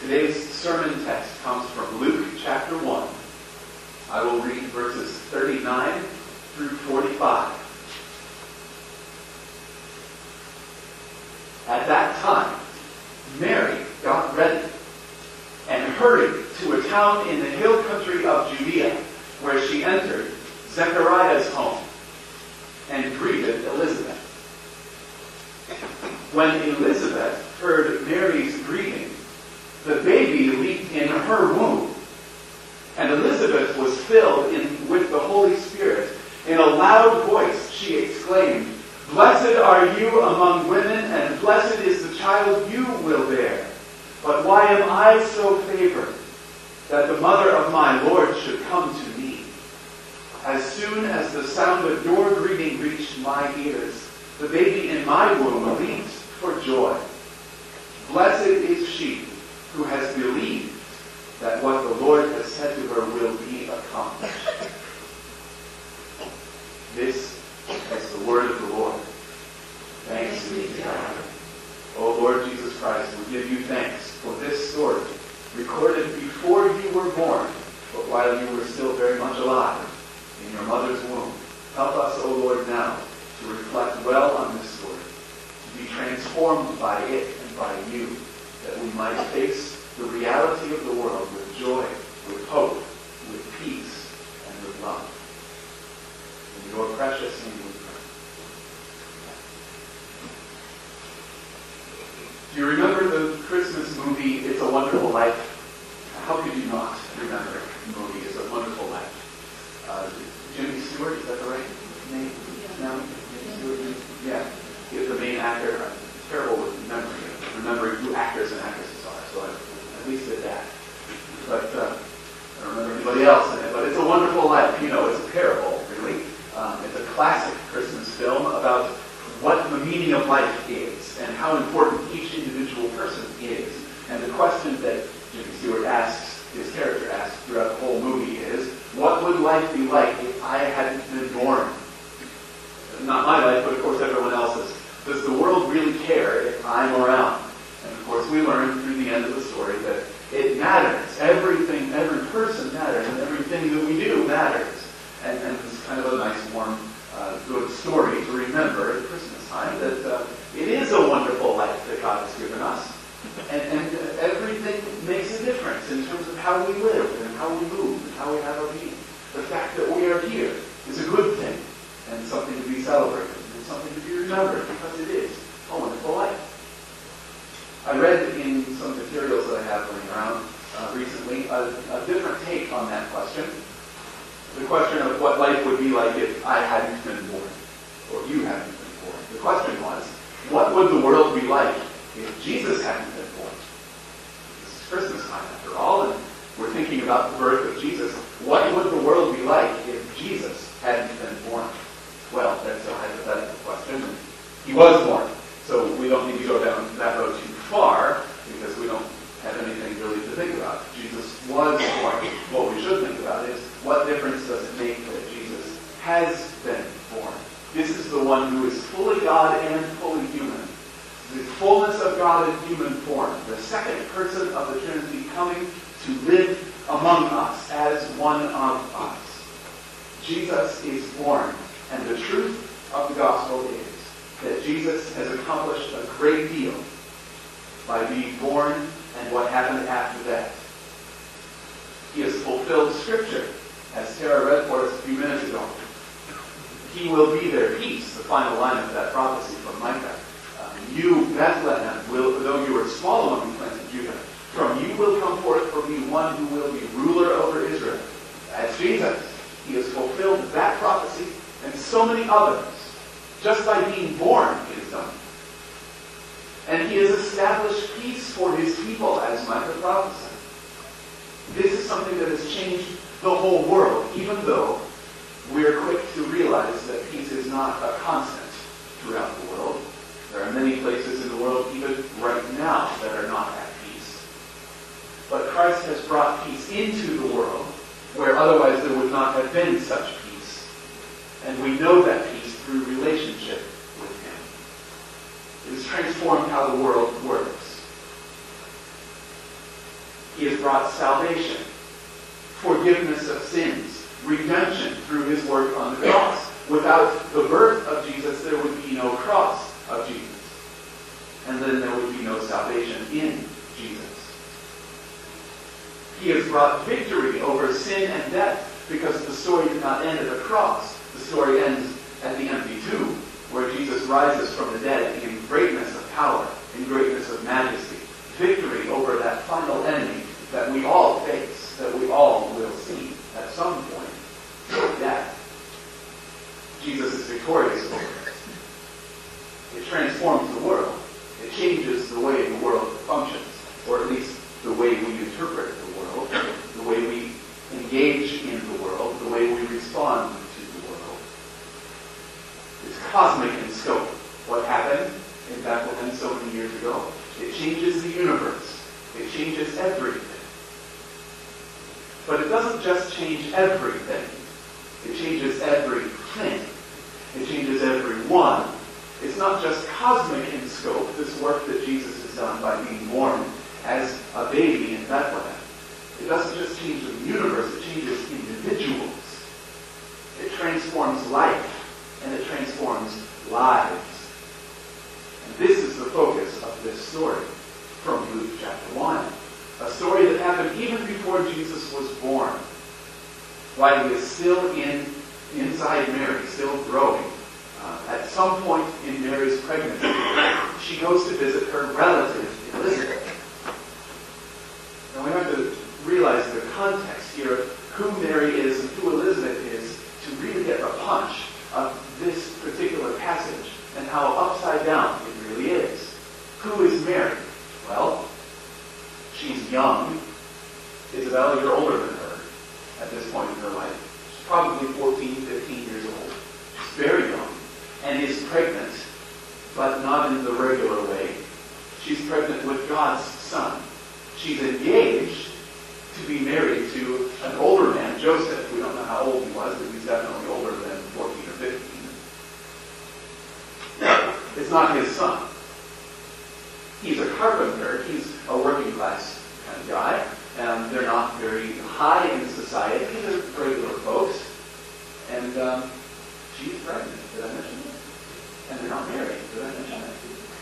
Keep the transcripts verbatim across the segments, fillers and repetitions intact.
Today's sermon text comes from Luke chapter one. I will read verses thirty-nine through forty-five. At that time, Mary got ready and hurried to a town in the hill country of Judea, where she entered Zechariah's home and greeted Elizabeth. When Elizabeth heard Mary's greeting, the baby leaped in her womb, and Elizabeth was filled in, with the Holy Spirit. In a loud voice she exclaimed, "Blessed are you among women, and blessed is the child you will bear. But why am I so favored that the mother of my Lord should come to me? As soon as the sound of your greeting reached my ears, the baby in my womb leaped for joy. Blessed is she who has believed that what the Lord has said to her will be accomplished." This is the word of the Lord. Thanks be to God. O Lord Jesus Christ, we give you thanks for this story, recorded before you were born, but while you were still very much alive in your mother's womb. Help us, O Lord, now to reflect well on this story, to be transformed by it and by you, that we might face the reality of the world with joy, with hope, with peace, and with love. In your precious name we pray. Do you remember the Christmas movie, It's a Wonderful Life? How could you not remember the movie, It's a Wonderful Life? Uh, Jimmy Stewart, is that the right name? No? Jimmy Stewart? Yeah. He is the main actor. I'm terrible with memory, remembering who actors and actresses are, so I at least did that. But uh, I don't remember anybody else in it. But It's a Wonderful Life. You know, it's a parable, really. Um, it's a classic Christmas film about what the meaning of life is and how important each individual person is. And the question that Jimmy Stewart asks, his character asks throughout the whole movie is, what would life be like if I hadn't been born? Not my life, but of course everyone else's. Does the world really care if I'm around? And of course we learn through the end of the story that it matters. Everything, every person matters, and everything that we do matters. And, and it's kind of a nice, warm, uh, good story to remember at Christmas time, that uh, it is a wonderful life that God has given us. And, and uh, everything makes a difference in terms of how we live and how we move and how we have our being. The fact that we are here is a good thing and something to be celebrated and something to be remembered, because it is a wonderful life. I read in some materials that I have going around uh, recently a, a different take on that question. The question of what life would be like if I hadn't been born, or you hadn't been born. The question was, what would the world be like if Jesus hadn't been born? This is Christmas time, after all, and we're thinking about the birth of Jesus. What would the world be like if Jesus hadn't been born? Well, that's a hypothetical question, and he was born. So we don't need to go down that road too far, because we don't have anything really to think about. Jesus was born. What we should think about is, what difference does it make that Jesus has been born? This is the one who is fully God and fully human. The fullness of God in human form. The second person of the Trinity coming to live among us as one of us. Jesus is born. And the truth of the gospel is that Jesus has accomplished a great deal by being born and what happened after that. He has fulfilled Scripture, as Tara read for us a few minutes ago. He will be their peace, the final line of that prophecy from Micah. Um, you, Bethlehem, will, though you are small among the clans of Judah, from you will come forth for me one who will be ruler over Israel. That's Jesus. He has fulfilled that prophecy and so many others. Just by being born, he has done. And he has established peace for his people, as Micah prophesied. This is something that has changed the whole world, even though we are quick to realize that peace is not a constant throughout the world. There are many places in the world, even right now, that are not at peace. But Christ has brought peace into the world, where otherwise there would not have been such peace. And we know that peace through relationship with him. It has transformed how the world works. He has brought salvation, forgiveness of sins, redemption through his work on the cross. Without the birth of Jesus, there would be no cross of Jesus. And then there would be no salvation in Jesus. He has brought victory over sin and death, because the story did not end at the cross. The story ends at the empty tomb, where Jesus rises from the dead in greatness of power, in greatness of majesty. Victory over that final enemy that we all face, that we all will see at some point, death. Jesus is victorious over it. It transforms the world. It changes the way the world functions, or at least the way we interpret the world, the way we engage in the world, the way we respond to the world. It's cosmic in scope. What happened in Bethlehem so many years ago? It changes the universe. It changes everything. But it doesn't just change everything. It changes everything. It changes everyone. It's not just cosmic in scope, this work that Jesus has done by being born as a baby in Bethlehem. It doesn't just change the universe, it changes individuals. It transforms life, and it transforms lives. And this is the focus of this story from Luke chapter one. A story that happened even before Jesus was born, while he is still in inside Mary, still growing. Uh, at some point in Mary's pregnancy, she goes to visit her relative, Elizabeth. Now we have to realize the context here of who Mary is and who Elizabeth is to really get the punch of this particular passage and how upside down it really is. Who is Mary? Well, she's young. Isabel, you're older than her at this point in her life. She's probably fourteen, fifteen years old. She's very young and is pregnant, but not in the regular way. She's pregnant with God's Son. She's engaged to be married to an older man, Joseph. We don't know how old he was, but he's definitely older than fourteen or fifteen. It's not his son. He's a carpenter. He's a working class kind of guy. And they're not very high in society. They're regular folks. And um, she's pregnant. Did I mention that? And they're not married. Did I mention that?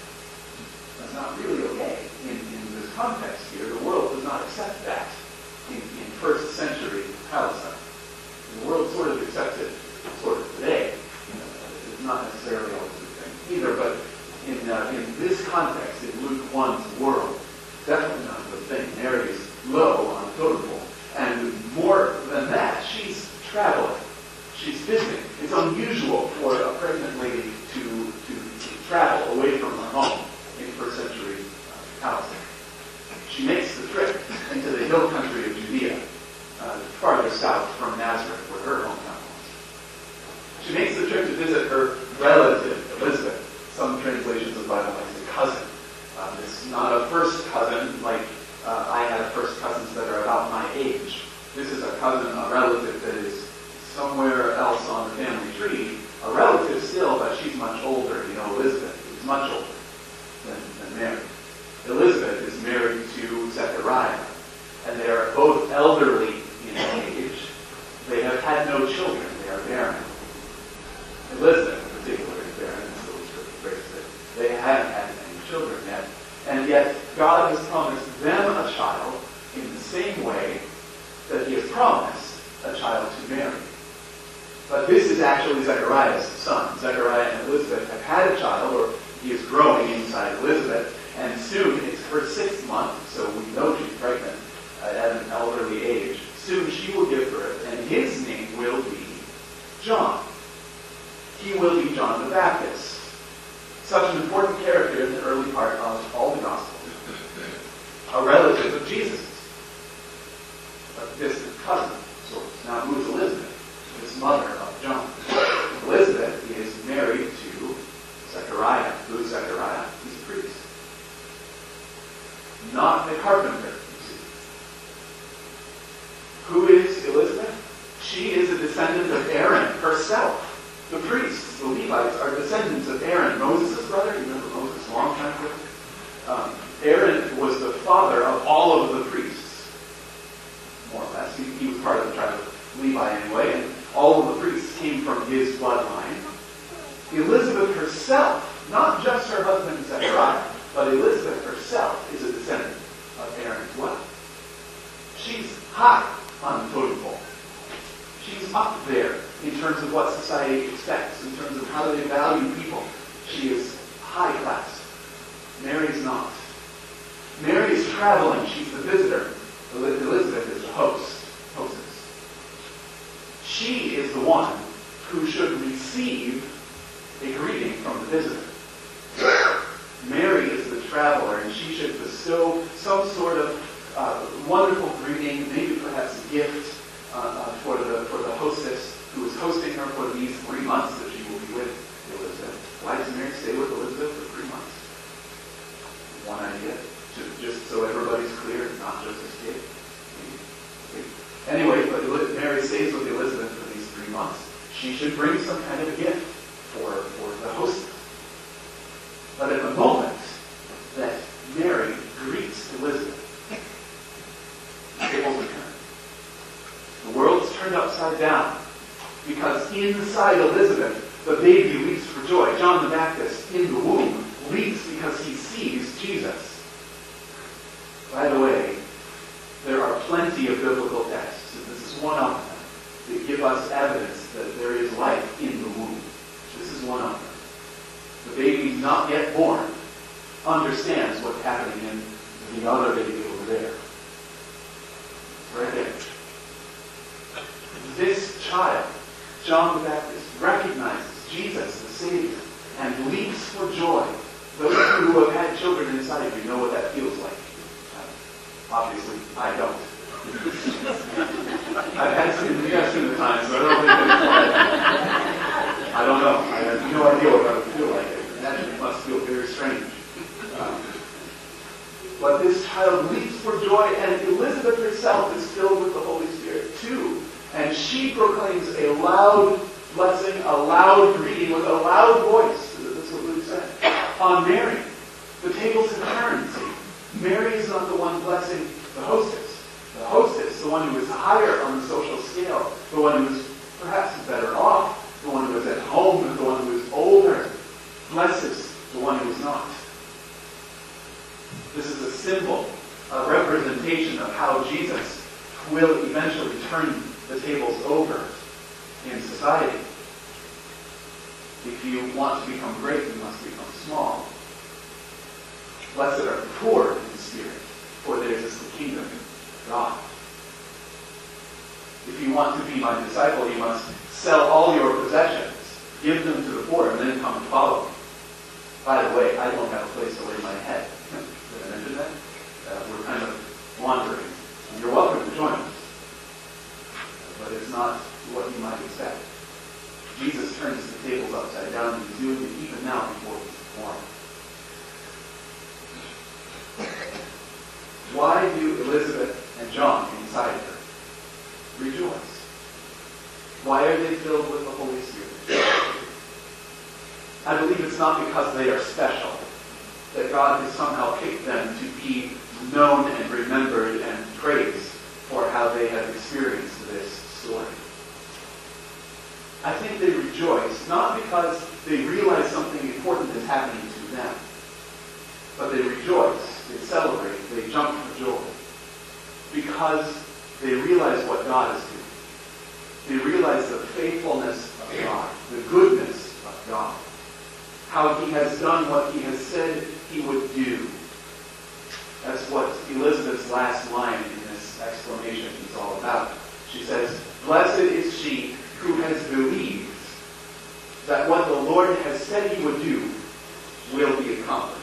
That's not really okay. In, in this context here, the world does not accept that in, in first century Palestine. The world sort of accepts it sort of today. You know, it's not necessarily always a good thing either, but in, uh, in this context, in Luke one's world, definitely not a good thing. Mary is low on the totem pole. And more than that, she's traveling. She's visiting. It's unusual for a pregnant lady to, to, to travel away from her home in first century uh, Palestine. She makes the trip into the hill country of Judea, uh, farther south from Nazareth, where her hometown was. She makes the trip to visit her relative, Elizabeth. Some translations of the Bible like a cousin. Um, it's not a first cousin like uh, I have first cousins that are about my age. This is a cousin, a relative that is somewhere else on the family tree. A relative still, but she's much older. You know, Elizabeth is much older than, than Mary. Elizabeth is married to Zechariah, and they are both elderly in age. They have had no children. They are barren. Elizabeth, in particular, is barren, so it's they haven't had any children yet. And yet, God has promised them a child in the same way that he has promised a child to Mary. But this is actually Zechariah's son. Zechariah and Elizabeth have had a child, or he is growing inside Elizabeth, and soon it's her sixth month, so we know she's pregnant uh, at an elderly age. Soon she will give birth, and his name will be John. He will be John the Baptist. Such an important character in the early part of all the Gospels. A relative of Jesus. A distant cousin, sort of. Now, who is Elizabeth? This mother of John. Elizabeth is married to Zechariah. Who is Zechariah? He's a priest. Not a carpenter, you see. Who is Elizabeth? She is a descendant of Aaron herself. The priests, the Levites, are descendants of Aaron, Moses' brother. You remember Moses, long time ago? Um, Aaron was the father of all of the priests. high on the totem pole. She's up there in terms of what society expects, in terms of how they value people. She is high class. Mary's not. Mary is traveling. She's the visitor. Elizabeth is the host, hostess. She is the one who should receive a greeting from the visitor. Mary is the traveler, and she should bestow some sort of uh, wonderful greeting, maybe perhaps a gift uh, uh, for the for the hostess who is hosting her for these three months that she will be with Elizabeth. Why does Mary stay with Elizabeth for three months? One idea, just, just so everybody's clear, not just this kid. Anyway, but Mary stays with Elizabeth for these three months. She should bring some kind of a gift for, for the hostess. But at the moment that Mary greets Elizabeth, the tables are turned. The world's turned upside down because inside Elizabeth, the baby leaps for joy. John the Baptist in the womb leaps because he sees Jesus. By the way, there are plenty of biblical texts, and this is one of them, that give us evidence that there is life in the womb. This is one of them. The baby not yet born understands what's happening in the other baby over there. Right there. This child, John the Baptist, recognizes Jesus, the Savior, and leaps for joy. Those who have had children inside of you know what that feels like. Obviously, I don't. I've had some indigestion at times, so I don't think it's I don't know. I have no idea what that would feel like. I imagine it must feel very strange. Um, but this child leaps for joy, and Elizabeth herself is filled with the Holy Spirit too. And she proclaims a loud blessing, a loud greeting with a loud voice. That's what Luke said. On Mary. The tables have turned. See? Mary is not the one blessing the hostess. The hostess, the one who is higher on the social scale, the one who is perhaps better off, the one who is at home, the one who is older, blesses the one who is not. This is a symbol, a representation of how Jesus will eventually turn the tables over in society. If you want to become great, you must become small. Blessed are the poor in spirit, for theirs is the kingdom of God. If you want to be my disciple, you must sell all your possessions, give them to the poor, and then come and follow me. By the way, I don't have a place to lay my head. Did I mention that? Uh, we're kind of wandering. And you're welcome to join us. But it's not what you might expect. Jesus turns the tables upside down, and he's doing it even now before he's born. Why do Elizabeth and John inside her rejoice? Why are they filled with the Holy Spirit? I believe it's not because they are special, that God has somehow picked them to be known and remembered and praised for how they have experienced this story. I think they rejoice not because they realize something important is happening to them, but they rejoice, they celebrate, they jump for joy because they realize what God is doing. They realize the faithfulness of God, the goodness of God, how he has done what he has said he would do. That's what Elizabeth's last line in this exclamation is all about. She says, "Blessed is she who has believed that what the Lord has said he would do will be accomplished."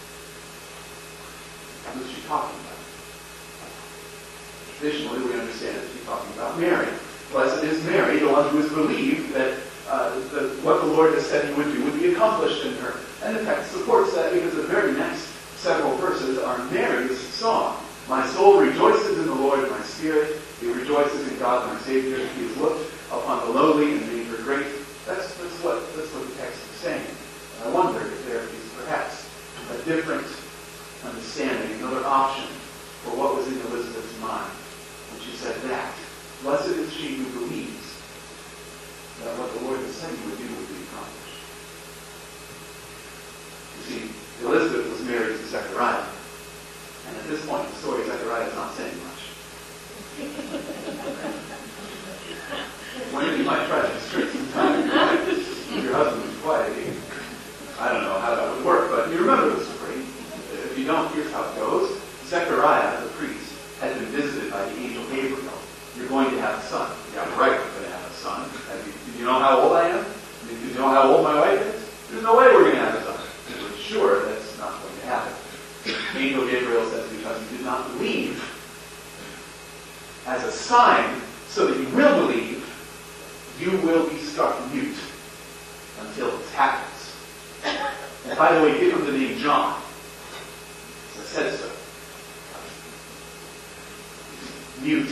Who is she talking about? Traditionally, we understand that she's talking about Mary. Blessed is Mary, the one who has believed that uh, the, what the Lord has said he would do would be accomplished in her. And the text supports that because the very next several verses are Mary's song. "My soul rejoices in the Lord, my spirit, he rejoices in God my Savior. He has looked upon the lowly and made her great." That's, that's, what, that's what the text is saying. And I wonder if there is perhaps a different understanding, another option for what was in Elizabeth's mind when she said that. Blessed is she who believes that what the Lord has said he would do would be accomplished. You see, Elizabeth was married to Zechariah. And at this point in the story, Zechariah is not saying much. He Women, you might try to restrict some time. You might keep your husband quiet. I don't know how that would work, but you remember the story. If you don't, here's how it goes. Zechariah, the priest, had been visited by the angel Gabriel. You're going to have a son. Yeah, right, we're going to have a son. You, do you know how old I am? Do you know how old my wife is? There's no way we're going to have a son. We're sure that's not going to happen. The angel Gabriel says, because you did not believe, as a sign, so that you will believe, you will be struck mute until this happens. And by the way, give him the name John. It says so. Mute.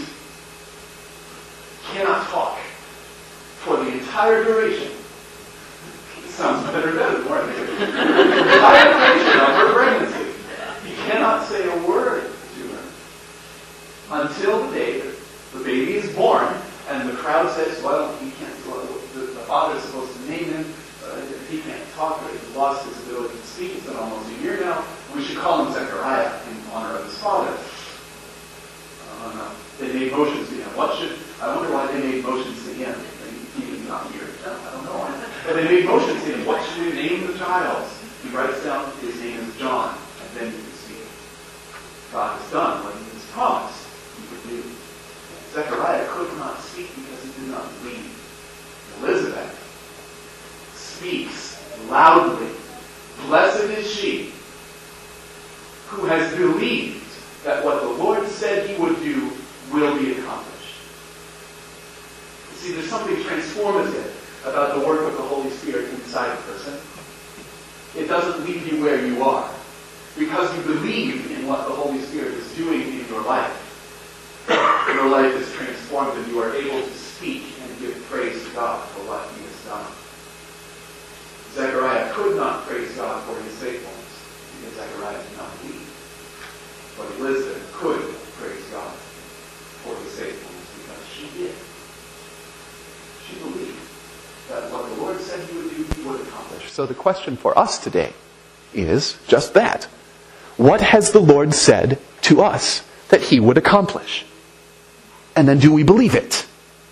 Cannot talk for the entire duration. It sounds better better than more than the entire duration of her pregnancy. He cannot say a word to her until the day that the baby is born, and the crowd says, well, he can't, well, the, the father is supposed to name him. Uh, if he can't talk, or he's lost his ability to speak. It's been almost a year now. We should call him Zechariah in honor of his father. Uh, no. They made motions to him. What should, I wonder why they made motions to him. He's not here. No, I don't know why. But they made motions to him. What should we name the child? He writes down his name is John, and then you can speak. God has done what he has promised he would do. Zechariah could not speak because he did not believe. Elizabeth speaks loudly. Blessed is she who has believed that what the Lord said he would do will be accomplished. You see, there's something transformative about the work of the Holy Spirit inside a person. It doesn't leave you where you are. Because you believe in what the Holy Spirit is doing in your life, your life is transformed and you are able to speak and give praise to God for what he has done. Zechariah could not praise God for his faithfulness because Zechariah did not believe. But Elizabeth could praise God for his faithfulness because she did. She believed that what the Lord said he would do, he would accomplish. So the question for us today is just that. What has the Lord said to us that he would accomplish? And then do we believe it?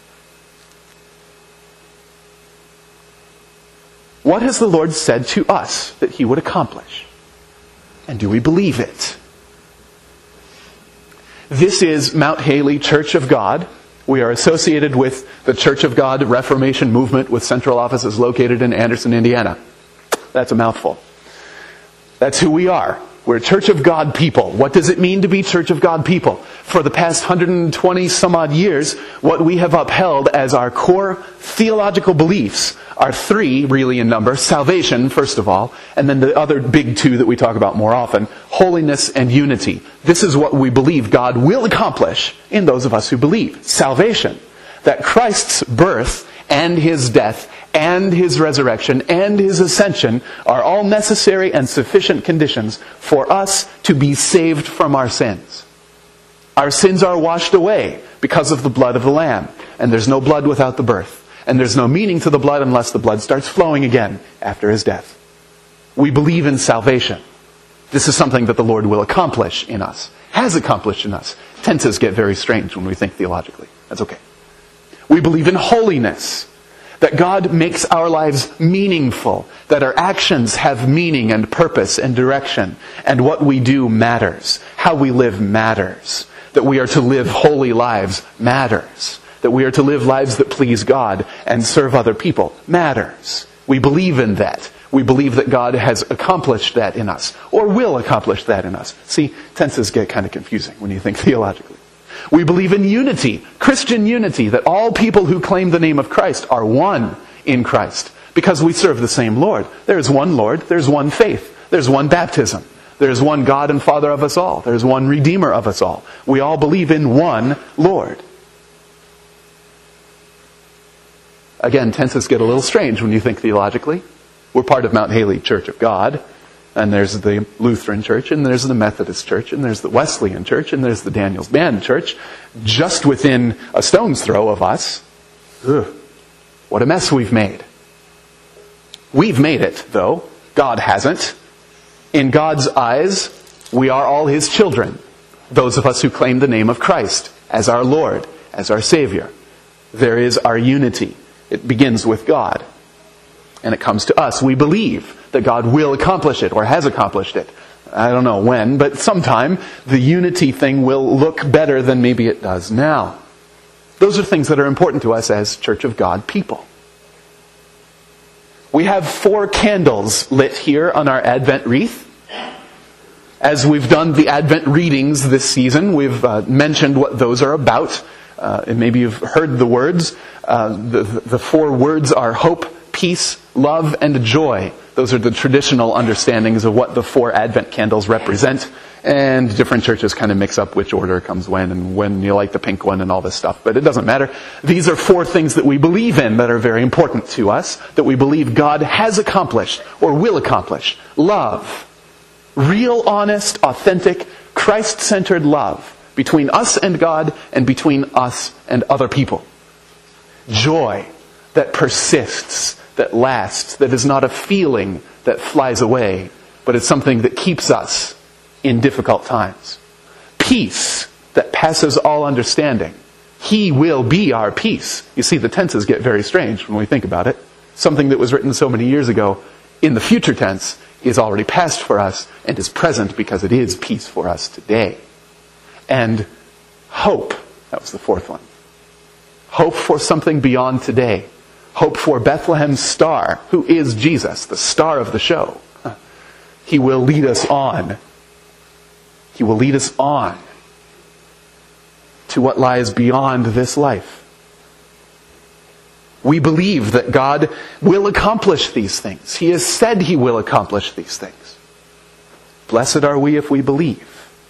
What has the Lord said to us that he would accomplish? And do we believe it? This is Mount Haley Church of God. We are associated with the Church of God Reformation movement with central offices located in Anderson, Indiana. That's a mouthful. That's who we are. We're Church of God people. What does it mean to be Church of God people? For the past one hundred twenty some odd years, what we have upheld as our core theological beliefs are three, really in number. Salvation, first of all, and then the other big two that we talk about more often, holiness and unity. This is what we believe God will accomplish in those of us who believe. Salvation. That Christ's birth and his death and his resurrection and his ascension are all necessary and sufficient conditions for us to be saved from our sins. Our sins are washed away because of the blood of the Lamb. And there's no blood without the birth. And there's no meaning to the blood unless the blood starts flowing again after his death. We believe in salvation. This is something that the Lord will accomplish in us. Has accomplished in us. Tenses get very strange when we think theologically. That's okay. We believe in holiness. That God makes our lives meaningful. That our actions have meaning and purpose and direction. And what we do matters. How we live matters. That we are to live holy lives matters. That we are to live lives that please God and serve other people matters. We believe in that. We believe that God has accomplished that in us. Or will accomplish that in us. See, tenses get kind of confusing when you think theologically. We believe in unity, Christian unity, that all people who claim the name of Christ are one in Christ. Because we serve the same Lord. There's one Lord, there's one faith, there's one baptism. There's one God and Father of us all. There's one Redeemer of us all. We all believe in one Lord. Again, tenses get a little strange when you think theologically. We're part of Mount Haley Church of God. And there's the Lutheran Church, and there's the Methodist Church, and there's the Wesleyan Church, and there's the Daniels Band Church. Just within a stone's throw of us. Ugh, what a mess we've made. We've made it, though. God hasn't. In God's eyes, we are all his children. Those of us who claim the name of Christ. as our Lord, as our Savior. There is our unity. It begins with God. And it comes to us. We believe that God will accomplish it, or has accomplished it. I don't know when, but sometime the unity thing will look better than maybe it does now. Those are things that are important to us as Church of God people. We have four candles lit here on our Advent wreath. As we've done the Advent readings this season, we've uh, mentioned what those are about. Uh, and maybe you've heard the words. Uh, the, the four words are hope, peace, love, and joy. Those are the traditional understandings of what the four Advent candles represent. And different churches kind of mix up which order comes when and when you light the pink one and all this stuff. But it doesn't matter. These are four things that we believe in that are very important to us, that we believe God has accomplished or will accomplish. Love. Real, honest, authentic, Christ-centered love between us and God and between us and other people. Joy that persists, that lasts, that is not a feeling that flies away, but it's something that keeps us in difficult times. Peace that passes all understanding. He will be our peace. You see, the tenses get very strange when we think about it. Something that was written so many years ago in the future tense is already past for us and is present because it is peace for us today. And hope, that was the fourth one. Hope for something beyond today. Hope for Bethlehem's star, who is Jesus, the star of the show. He will lead us on. He will lead us on to what lies beyond this life. We believe that God will accomplish these things. He has said He will accomplish these things. Blessed are we if we believe.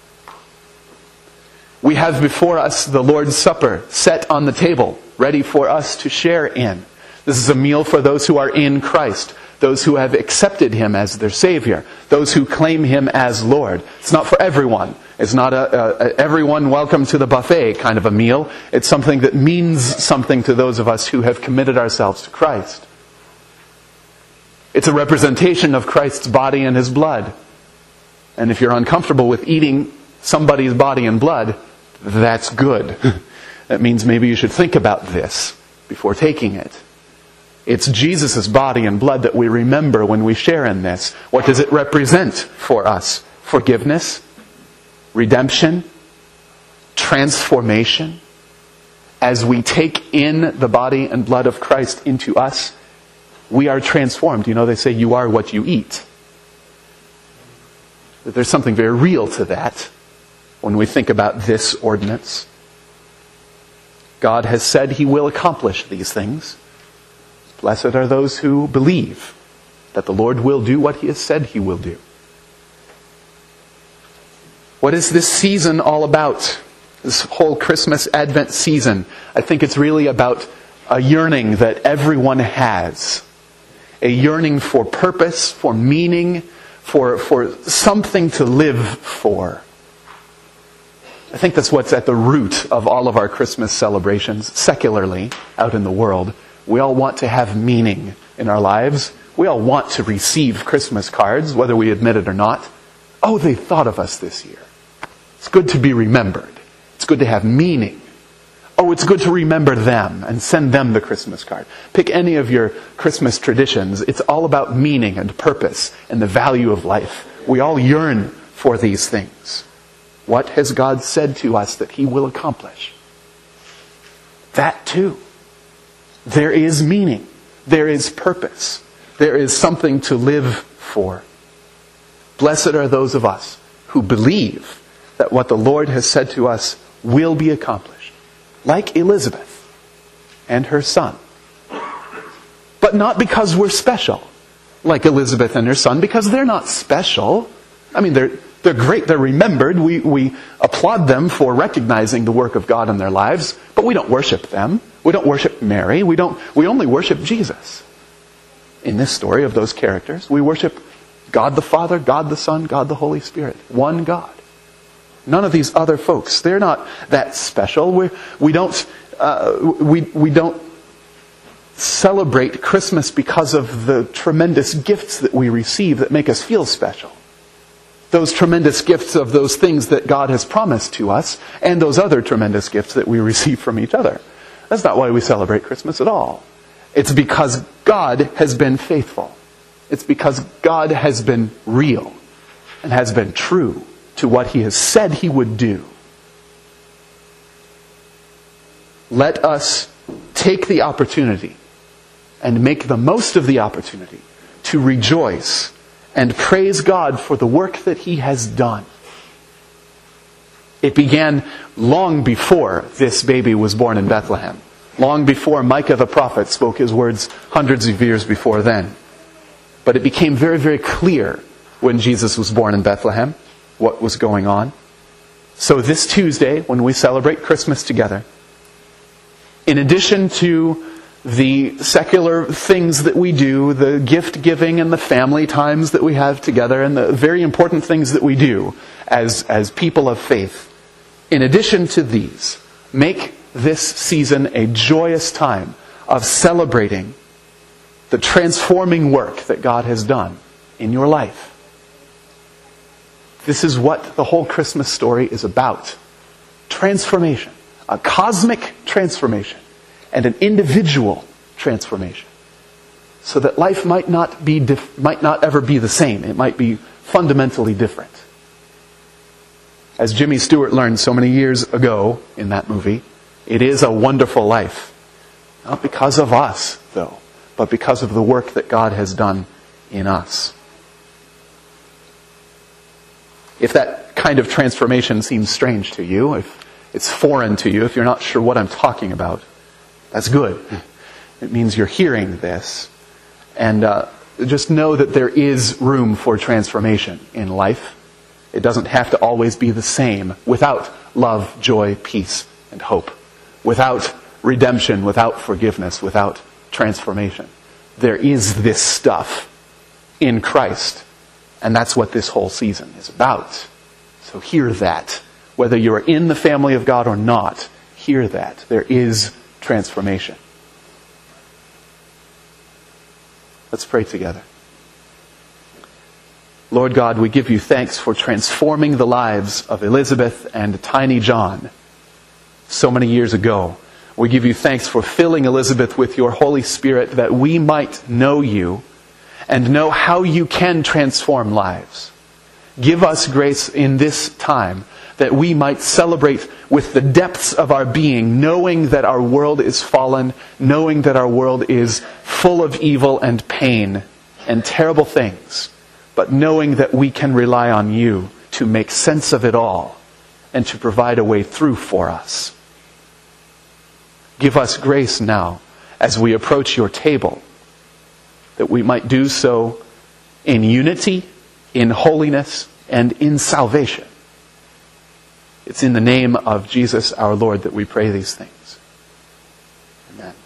We have before us the Lord's Supper set on the table, ready for us to share in. This is a meal for those who are in Christ, those who have accepted Him as their Savior, those who claim Him as Lord. It's not for everyone. It's not a, a, a everyone welcome to the buffet kind of a meal. It's something that means something to those of us who have committed ourselves to Christ. It's a representation of Christ's body and His blood. And if you're uncomfortable with eating somebody's body and blood, that's good. That means maybe you should think about this before taking it. It's Jesus' body and blood that we remember when we share in this. What does it represent for us? Forgiveness, redemption, transformation. As we take in the body and blood of Christ into us, we are transformed. You know, they say you are what you eat. There's something very real to that when we think about this ordinance. God has said He will accomplish these things. Blessed are those who believe that the Lord will do what He has said He will do. What is this season all about? This whole Christmas Advent season. I think it's really about a yearning that everyone has. A yearning for purpose, for meaning, for, for something to live for. I think that's what's at the root of all of our Christmas celebrations, secularly, out in the world. We all want to have meaning in our lives. We all want to receive Christmas cards, whether we admit it or not. Oh, they thought of us this year. It's good to be remembered. It's good to have meaning. Oh, it's good to remember them and send them the Christmas card. Pick any of your Christmas traditions. It's all about meaning and purpose and the value of life. We all yearn for these things. What has God said to us that He will accomplish? That too. There is meaning. There is purpose. There is something to live for. Blessed are those of us who believe that what the Lord has said to us will be accomplished. Like Elizabeth and her son. But not because we're special. Like Elizabeth and her son, because they're not special. I mean, they're they're great. They're remembered. We, we applaud them for recognizing the work of God in their lives. But we don't worship them. We don't worship Mary. We don't. We only worship Jesus. In this story of those characters, we worship God the Father, God the Son, God the Holy Spirit. One God. None of these other folks. They're not that special. We we don't uh, we we don't celebrate Christmas because of the tremendous gifts that we receive that make us feel special. those tremendous gifts of those things that God has promised to us, and those other tremendous gifts that we receive from each other. That's not why we celebrate Christmas at all. It's because God has been faithful. It's because God has been real and has been true to what He has said He would do. Let us take the opportunity and make the most of the opportunity to rejoice and praise God for the work that He has done. It began long before this baby was born in Bethlehem. Long before Micah the prophet spoke his words hundreds of years before then. But it became very, very clear when Jesus was born in Bethlehem what was going on. So this Tuesday, when we celebrate Christmas together, in addition to the secular things that we do, the gift giving and the family times that we have together, and the very important things that we do as, as people of faith, in addition to these, make this season a joyous time of celebrating the transforming work that God has done in your life. This is what the whole Christmas story is about. Transformation. A cosmic transformation. And an individual transformation. So that life might not be dif- might not ever be the same. It might be fundamentally different. As Jimmy Stewart learned so many years ago in that movie, it is a wonderful life. Not because of us, though, but because of the work that God has done in us. If that kind of transformation seems strange to you, if it's foreign to you, if you're not sure what I'm talking about, that's good. It means you're hearing this. And uh, just know that there is room for transformation in life. It doesn't have to always be the same without love, joy, peace, and hope. Without redemption, without forgiveness, without transformation. There is this stuff in Christ. And that's what this whole season is about. So hear that. Whether you're in the family of God or not, hear that. There is transformation. Let's pray together. Lord God, we give you thanks for transforming the lives of Elizabeth and Tiny John so many years ago. We give you thanks for filling Elizabeth with your Holy Spirit that we might know you and know how you can transform lives. Give us grace in this time that we might celebrate with the depths of our being, knowing that our world is fallen, knowing that our world is full of evil and pain and terrible things, but knowing that we can rely on you to make sense of it all and to provide a way through for us. Give us grace now as we approach your table, that we might do so in unity, in holiness, and in salvation. It's in the name of Jesus our Lord that we pray these things. Amen.